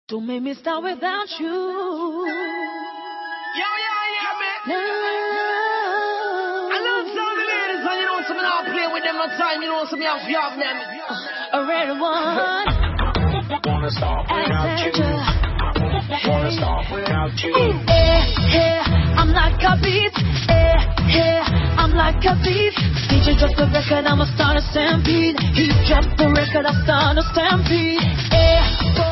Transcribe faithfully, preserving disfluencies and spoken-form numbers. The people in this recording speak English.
Don't make me start without you. Yeah, yeah, yeah, man. No. I love some of the ladies, and you know, some now play with them no time, you know, some have you have them. A red one. Wanna start without you. Wanna start without you. Eh, eh, I'm like a beat. Eh, eh, I'm like a beat. D J drop the record, I'ma start a stampede. He drop the record, I start a stampede. Eh,